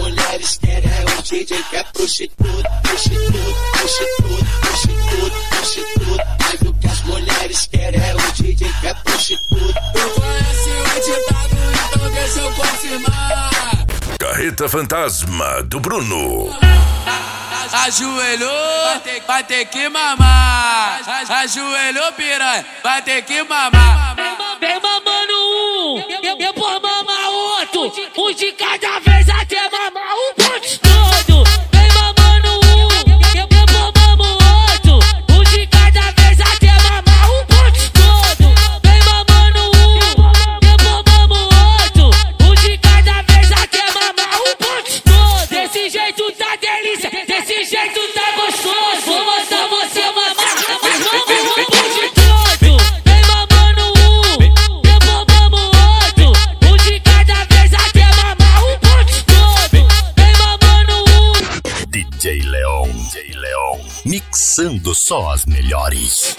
mulheres querem é o DJ que é prostituta, prostituta, prostituta, prostituta, prostituta. Mas o que as mulheres querem é o DJ que é prostituta. Tu conhece o ditado, então deixa eu confirmar. Carreta Fantasma do Bruno. Ajoelhou, vai ter que mamar. Ajoelhou, piranha, vai ter que mamar. Vem mamando um, depois mama outro. Um de cada vez até mamar o ponte todo. Vem mamando um, depois mama outro. Um de cada vez até mamar o ponte todo. Vem mamando um, depois mama outro. Um de cada vez até mamar o ponte todo. Desse jeito tá delícia, desse jeito tá gostoso. Vou mandar você mamar, mas vamos o ponte todo. Vem mamando um, depois mama outro. Um de cada vez até mamar o ponte todo. Vem mamando um. DJ Leon, mixando só as melhores.